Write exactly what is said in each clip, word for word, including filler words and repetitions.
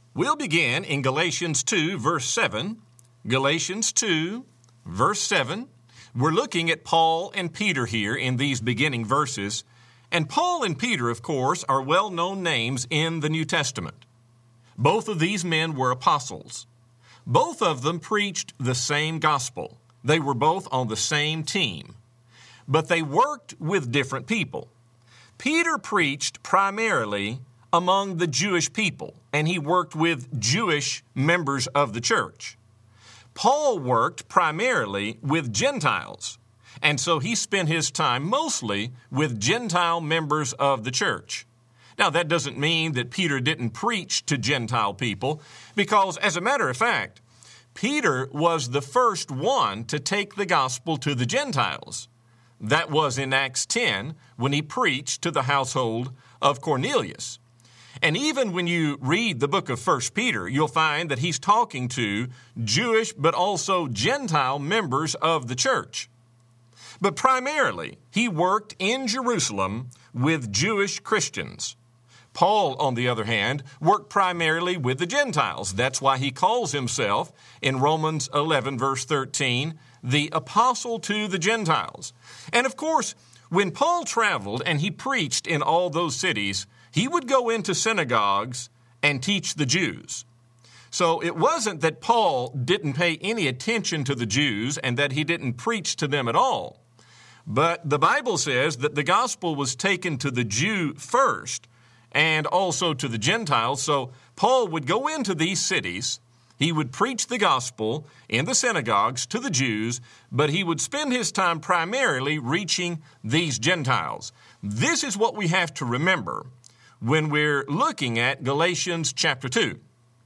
We'll begin in Galatians two, verse seven. Galatians two, verse seven. We're looking at Paul and Peter here in these beginning verses. And Paul and Peter, of course, are well-known names in the New Testament. Both of these men were apostles. Both of them preached the same gospel. They were both on the same team. But they worked with different people. Peter preached primarily among the Jewish people, and he worked with Jewish members of the church. Paul worked primarily with Gentiles, and so he spent his time mostly with Gentile members of the church. Now, that doesn't mean that Peter didn't preach to Gentile people, because as a matter of fact, Peter was the first one to take the gospel to the Gentiles. That was in Acts ten, when he preached to the household of Cornelius. And even when you read the book of First Peter, you'll find that he's talking to Jewish but also Gentile members of the church. But primarily, he worked in Jerusalem with Jewish Christians. Paul, on the other hand, worked primarily with the Gentiles. That's why he calls himself, in Romans eleven, verse thirteen, the apostle to the Gentiles. And of course, when Paul traveled and he preached in all those cities, he would go into synagogues and teach the Jews. So it wasn't that Paul didn't pay any attention to the Jews and that he didn't preach to them at all. But the Bible says that the gospel was taken to the Jew first and also to the Gentiles. So Paul would go into these cities. He would preach the gospel in the synagogues to the Jews, but he would spend his time primarily reaching these Gentiles. This is what we have to remember when we're looking at Galatians chapter two.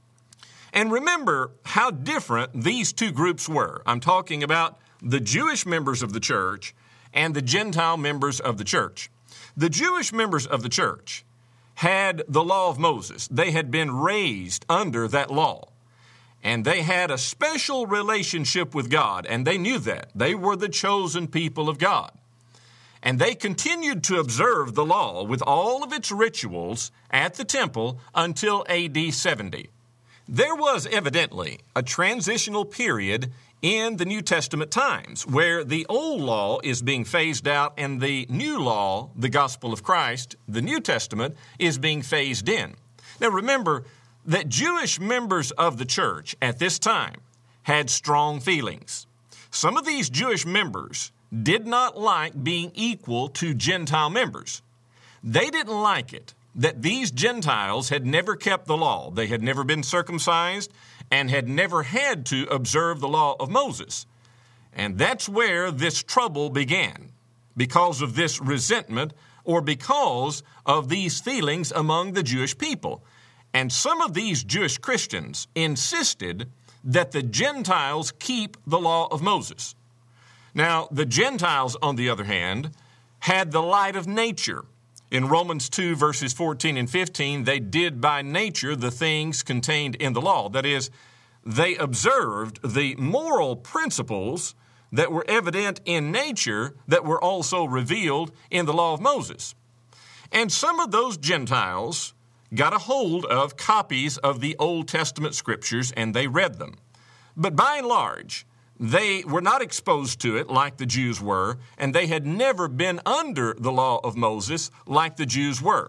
And remember how different these two groups were. I'm talking about the Jewish members of the church and the Gentile members of the church. The Jewish members of the church had the law of Moses. They had been raised under that law. And they had a special relationship with God, and they knew that. They were the chosen people of God. And they continued to observe the law with all of its rituals at the temple until A D seventy. There was evidently a transitional period in the New Testament times where the old law is being phased out and the new law, the gospel of Christ, the New Testament, is being phased in. Now remember that Jewish members of the church at this time had strong feelings. Some of these Jewish members did not like being equal to Gentile members. They didn't like it that these Gentiles had never kept the law. They had never been circumcised and had never had to observe the law of Moses. And that's where this trouble began, because of this resentment or because of these feelings among the Jewish people. And some of these Jewish Christians insisted that the Gentiles keep the law of Moses. Now, the Gentiles, on the other hand, had the light of nature. In Romans two, verses fourteen and fifteen, they did by nature the things contained in the law. That is, they observed the moral principles that were evident in nature that were also revealed in the law of Moses. And some of those Gentiles got a hold of copies of the Old Testament scriptures and they read them. But by and large, they were not exposed to it like the Jews were, and they had never been under the law of Moses like the Jews were.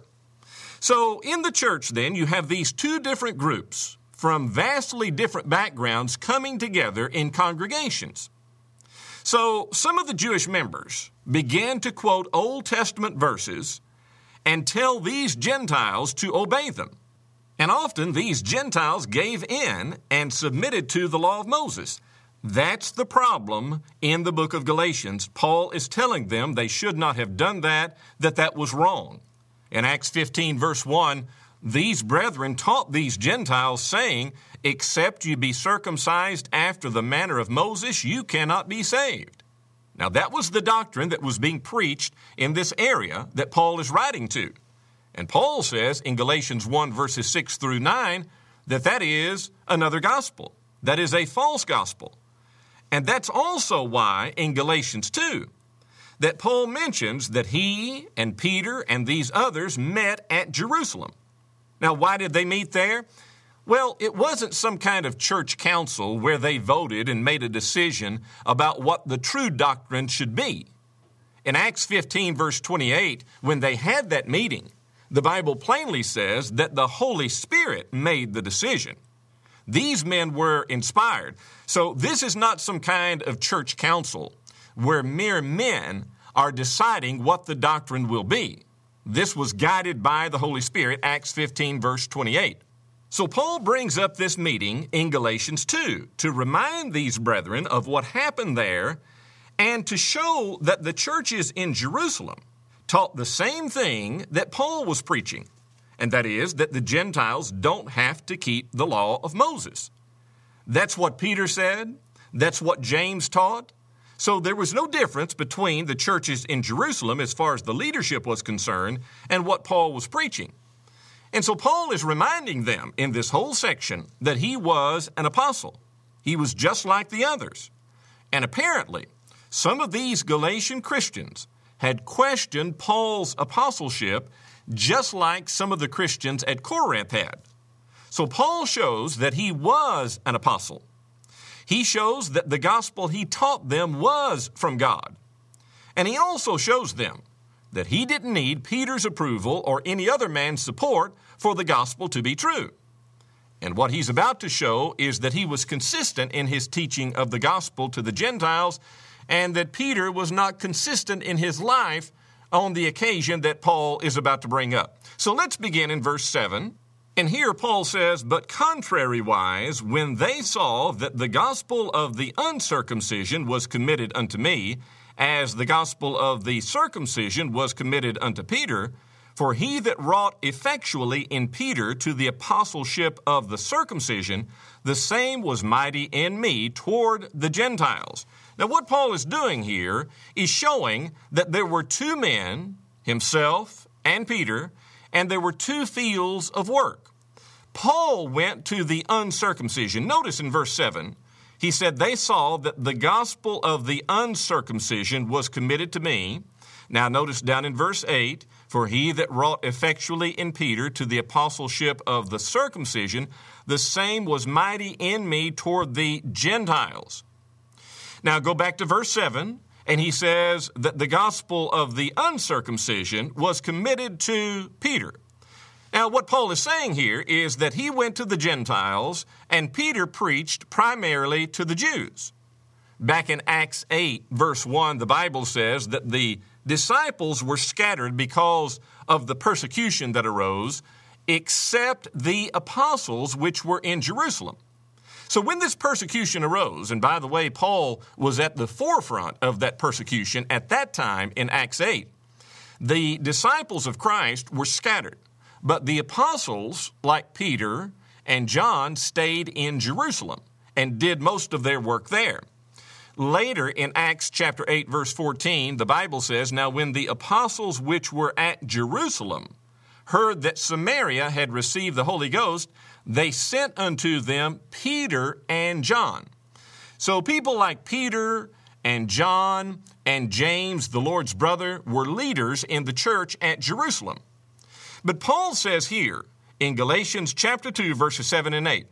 So in the church then, you have these two different groups from vastly different backgrounds coming together in congregations. So some of the Jewish members began to quote Old Testament verses and tell these Gentiles to obey them. And often these Gentiles gave in and submitted to the law of Moses. That's the problem in the book of Galatians. Paul is telling them they should not have done that, that that was wrong. In Acts fifteen, verse one, these brethren taught these Gentiles, saying, except you be circumcised after the manner of Moses, you cannot be saved. Now that was the doctrine that was being preached in this area that Paul is writing to. And Paul says in Galatians one, verses six through nine, that that is another gospel. That is a false gospel. And that's also why in Galatians two, that Paul mentions that he and Peter and these others met at Jerusalem. Now, why did they meet there? Well, it wasn't some kind of church council where they voted and made a decision about what the true doctrine should be. In Acts fifteen, verse twenty-eight, when they had that meeting, the Bible plainly says that the Holy Spirit made the decision. These men were inspired. So this is not some kind of church council where mere men are deciding what the doctrine will be. This was guided by the Holy Spirit, Acts fifteen, verse twenty-eight. So Paul brings up this meeting in Galatians two to remind these brethren of what happened there and to show that the churches in Jerusalem taught the same thing that Paul was preaching, and that is that the Gentiles don't have to keep the law of Moses. That's what Peter said. That's what James taught. So there was no difference between the churches in Jerusalem as far as the leadership was concerned and what Paul was preaching. And so Paul is reminding them in this whole section that he was an apostle. He was just like the others. And apparently, some of these Galatian Christians had questioned Paul's apostleship just like some of the Christians at Corinth had. So Paul shows that he was an apostle. He shows that the gospel he taught them was from God. And he also shows them that he didn't need Peter's approval or any other man's support for the gospel to be true. And what he's about to show is that he was consistent in his teaching of the gospel to the Gentiles, and that Peter was not consistent in his life on the occasion that Paul is about to bring up. So let's begin in verse seven. And here Paul says, "But contrariwise, when they saw that the gospel of the uncircumcision was committed unto me, as the gospel of the circumcision was committed unto Peter, for he that wrought effectually in Peter to the apostleship of the circumcision, the same was mighty in me toward the Gentiles." Now what Paul is doing here is showing that there were two men, himself and Peter, and there were two fields of work. Paul went to the uncircumcision. Notice in verse seven, he said, "They saw that the gospel of the uncircumcision was committed to me." Now notice down in verse eight, "For he that wrought effectually in Peter to the apostleship of the circumcision, the same was mighty in me toward the Gentiles." Now go back to verse seven, and he says that the gospel of the uncircumcision was committed to Peter. Now what Paul is saying here is that he went to the Gentiles, and Peter preached primarily to the Jews. Back in Acts eight, verse one, the Bible says that the disciples were scattered because of the persecution that arose, except the apostles which were in Jerusalem. So when this persecution arose, and by the way, Paul was at the forefront of that persecution at that time in Acts eight, the disciples of Christ were scattered. But the apostles, like Peter and John, stayed in Jerusalem and did most of their work there. Later in Acts chapter eight, verse fourteen, the Bible says, "Now when the apostles which were at Jerusalem heard that Samaria had received the Holy Ghost, they sent unto them Peter and John." So people like Peter and John and James, the Lord's brother, were leaders in the church at Jerusalem. But Paul says here in Galatians chapter two, verses seven and eight,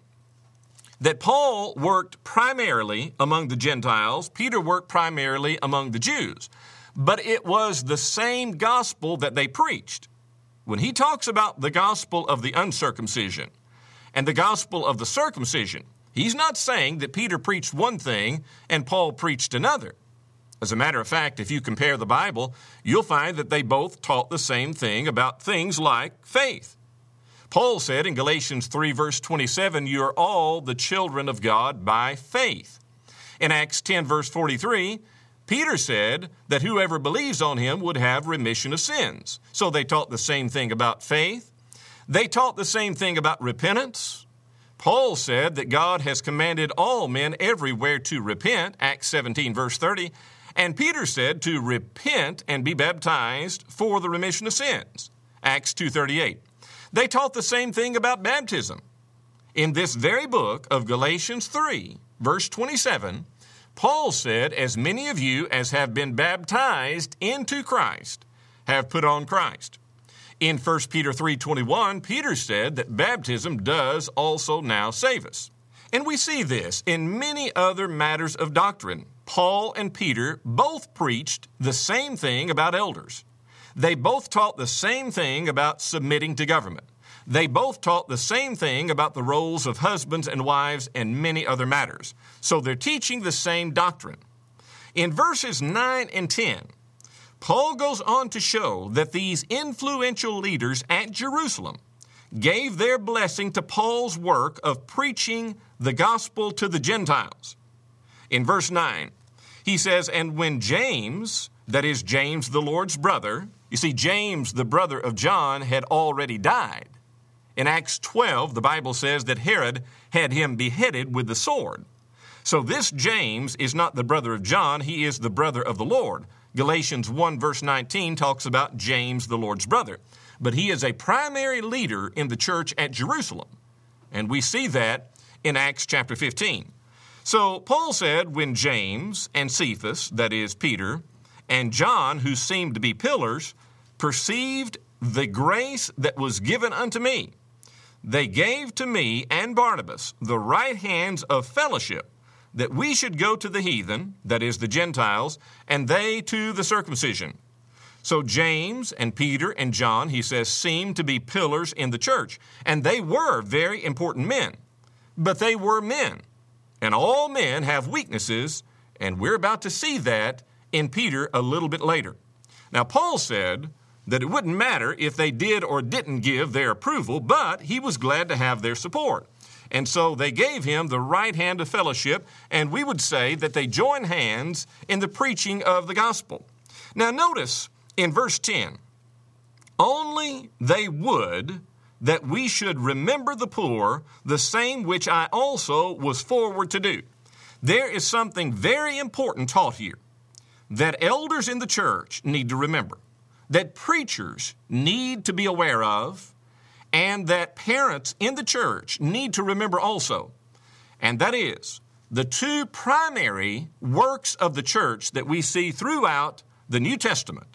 that Paul worked primarily among the Gentiles, Peter worked primarily among the Jews, but it was the same gospel that they preached. When he talks about the gospel of the uncircumcision and the gospel of the circumcision, he's not saying that Peter preached one thing and Paul preached another. As a matter of fact, if you compare the Bible, you'll find that they both taught the same thing about things like faith. Paul said in Galatians three, verse twenty-seven, "You are all the children of God by faith." In Acts ten, verse forty-three, Peter said that whoever believes on him would have remission of sins. So they taught the same thing about faith. They taught the same thing about repentance. Paul said that God has commanded all men everywhere to repent, Acts seventeen, verse thirty. And Peter said to repent and be baptized for the remission of sins, Acts two thirty-eight. They taught the same thing about baptism. In this very book of Galatians three, verse twenty-seven, Paul said, "As many of you as have been baptized into Christ have put on Christ." In First Peter three twenty-one, Peter said that baptism does also now save us. And we see this in many other matters of doctrine. Paul and Peter both preached the same thing about elders. They both taught the same thing about submitting to government. They both taught the same thing about the roles of husbands and wives and many other matters. So they're teaching the same doctrine. In verses nine and ten, Paul goes on to show that these influential leaders at Jerusalem gave their blessing to Paul's work of preaching the gospel to the Gentiles. In verse nine, he says, "And when James," that is James the Lord's brother, you see, James, the brother of John, had already died. In Acts twelve, the Bible says that Herod had him beheaded with the sword. So this James is not the brother of John, he is the brother of the Lord. Galatians one verse nineteen talks about James, the Lord's brother. But he is a primary leader in the church at Jerusalem. And we see that in Acts chapter fifteen. So Paul said, when James and Cephas, that is Peter, and John, who seemed to be pillars, perceived the grace that was given unto me, they gave to me and Barnabas the right hands of fellowship, that we should go to the heathen, that is the Gentiles, and they to the circumcision. So James and Peter and John, he says, seemed to be pillars in the church, and they were very important men. But they were men, and all men have weaknesses, and we're about to see that in Peter a little bit later. Now, Paul said that it wouldn't matter if they did or didn't give their approval, but he was glad to have their support. And so they gave him the right hand of fellowship, and we would say that they joined hands in the preaching of the gospel. Now notice in verse ten, only they would that we should remember the poor, the same which I also was forward to do. There is something very important taught here that elders in the church need to remember, that preachers need to be aware of, and that parents in the church need to remember also. And that is the two primary works of the church that we see throughout the New Testament.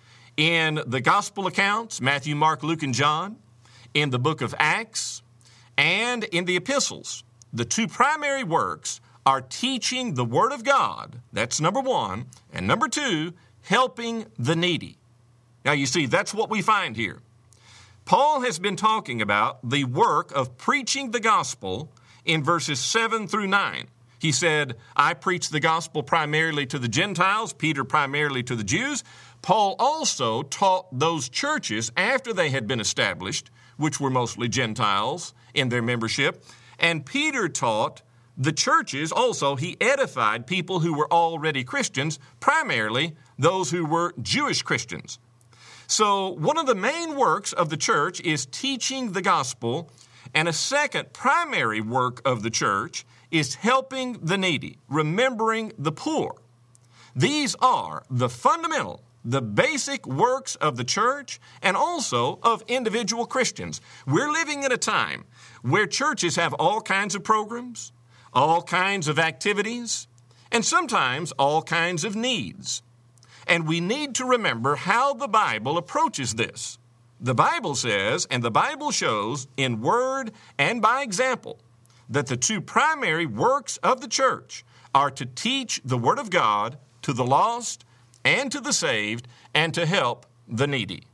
In the gospel accounts, Matthew, Mark, Luke, and John, in the book of Acts, and in the epistles, the two primary works are teaching the Word of God, that's number one, and number two, helping the needy. Now you see, that's what we find here. Paul has been talking about the work of preaching the gospel in verses seven through nine. He said, I preach the gospel primarily to the Gentiles, Peter primarily to the Jews. Paul also taught those churches after they had been established, which were mostly Gentiles in their membership. And Peter taught the churches also, he edified people who were already Christians, primarily those who were Jewish Christians. So one of the main works of the church is teaching the gospel, and a second primary work of the church is helping the needy, remembering the poor. These are the fundamental, the basic works of the church and also of individual Christians. We're living in a time where churches have all kinds of programs, all kinds of activities, and sometimes all kinds of needs. And we need to remember how the Bible approaches this. The Bible says, and the Bible shows in word and by example, that the two primary works of the church are to teach the Word of God to the lost and to the saved and to help the needy.